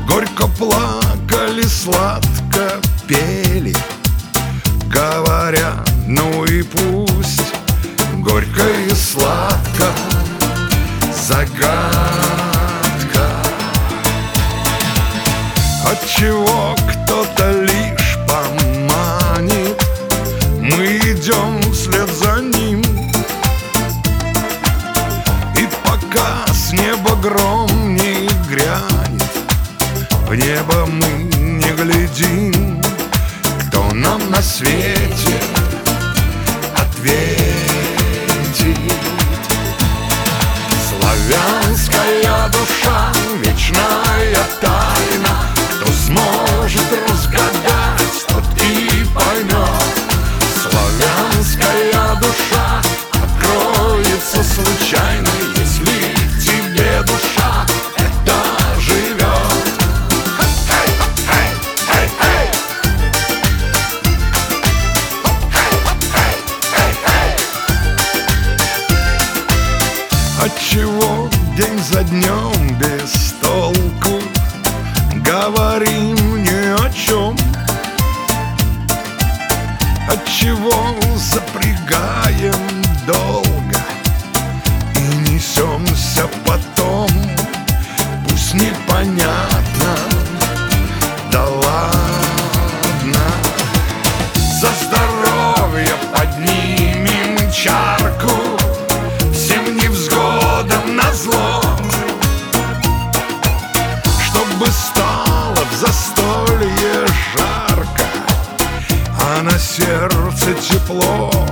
Горько плакали, сладко пели, говоря, ну и пусть. Горько и сладко, загадка. Отчего кто-то лишь поманит, мы идем вслед за ним. И пока с неба гром не грянет, в небо мы не глядим. Кто нам на свете ответит? Славянская душа, вечная тайна. Кто сможет разгадать, тот и поймет. Славянская душа откроется случайно, если в тебе душа эта живет. Отчего день за днем без толку говорим ни о чем? Отчего запрягаем долго и несемся потом? Пусть непонятно, да ладно. За здоровье поднимем чарку, всем невзгодам назло, чтобы стало в застолье жарко, а на сердце тепло.